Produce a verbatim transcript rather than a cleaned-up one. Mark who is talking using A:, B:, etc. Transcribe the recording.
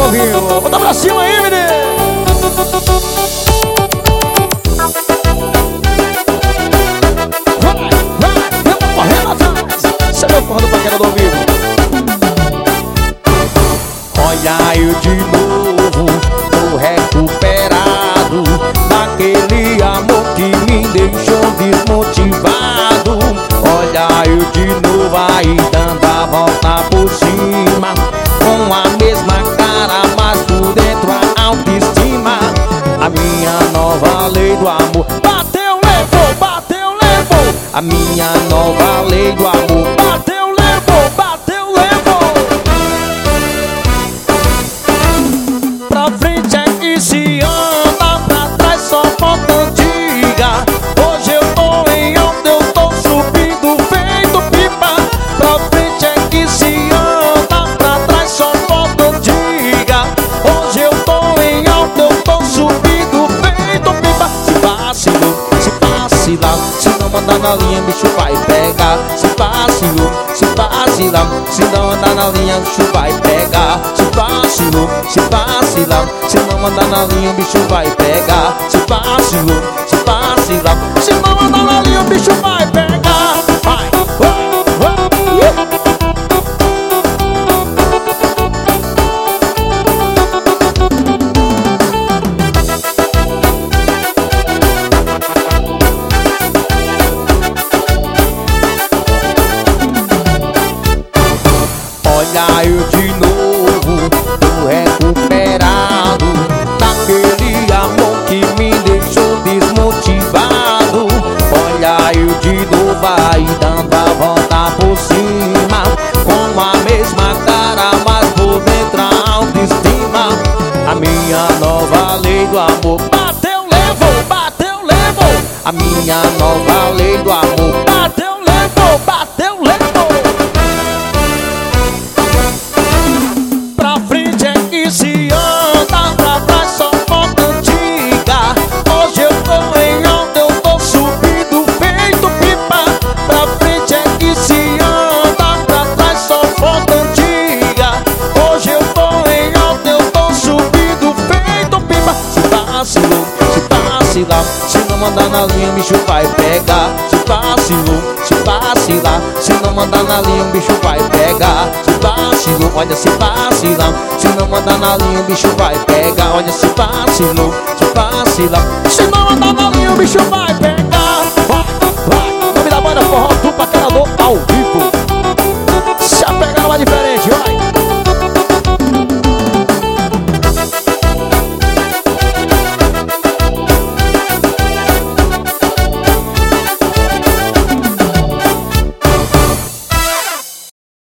A: ao vivo. Bota pra cima aí, menino. Vai, vai, vamos correndo atrás. Você é meu forró do Paquera do ao vivo. Olha eu de novo, tô recuperado daquele amor que me deixou desmotivado. Olha eu de novo aí dando a volta por cima, com a mesma cara, mas por dentro a autoestima. A minha nova lei do amor bateu, levou, bateu, levou. A minha nova lei do amor bateu, levou, bateu, levou. Pra frente é que se anda, pra trás só volta antiga. Hoje eu tô em alta, eu tô subindo feito pipa. Pra frente é que se anda, pra trás só volta antiga. Hoje eu tô em alta, eu tô subindo feito pipa. Se vacilou, se vacilar, se não mandar na linha, bicho vai pegar. Se vacilou, se vacilar, se não andar na linha, bicho vai pegar. Se vacilou, se vacilar, se não andar na linha, o bicho vai pegar. Se vacilou, se vacilar, se não andar na linha, o bicho vai pegar. Vai, vai, vai, yeah. Olha eu de novo, tô recuperado daquele amor que me deixou desmotivado. Olha eu de novo aí dando a volta por cima, com a mesma cara, mas por dentro a autoestima. A minha nova lei do amor bateu, levou, bateu, levou. A minha nova lei do amor bateu, levou, bateu, levou. Pra frente é que se anda, pra trás só volta antiga. Hoje eu tô em alta, eu tô subindo feito pipa. Pra frente é que se anda, pra trás só volta antiga. Hoje eu tô em alta, eu tô subindo feito pipa. Se vacilou, se vacilar, se não mandar na linha, o bicho vai pegar. Se vacilou, se vacilar, se não mandar na linha, o bicho vai pegar. Se vacilou, olha se vacilar, se não mandar na linha, o bicho vai pegar. Olha se vacilou, se vacilar, se não andar na linha, o bicho vai pegar. Vai, vai, nome da banda Forró do Paquera do ao vivo.